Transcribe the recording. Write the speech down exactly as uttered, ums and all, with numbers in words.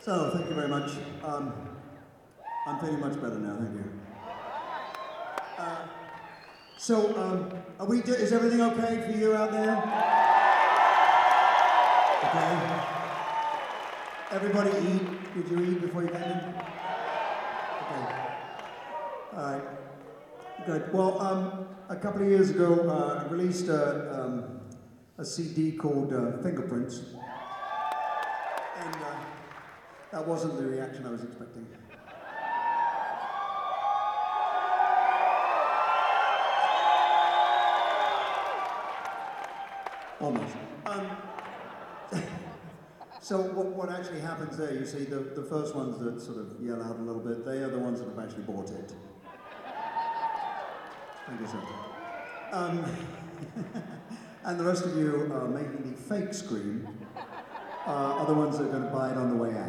So, thank you very much. Um, I'm feeling much better now, thank you. Uh, so, um, are we? Do- is everything okay for you out there? Okay. Everybody eat? Did you eat before you came in? Okay. All right. Good. Well, um, a couple of years ago, uh, I released a, um, a C D called uh, Fingerprints, and uh, that wasn't the reaction I was expecting. Almost. Um, so what, what actually happens there, you see, the, the first ones that sort of yell out a little bit, they are the ones that have actually bought it. Thank you, sir. Um, and the rest of you are making the fake scream uh, are the ones that are going to buy it on the way out.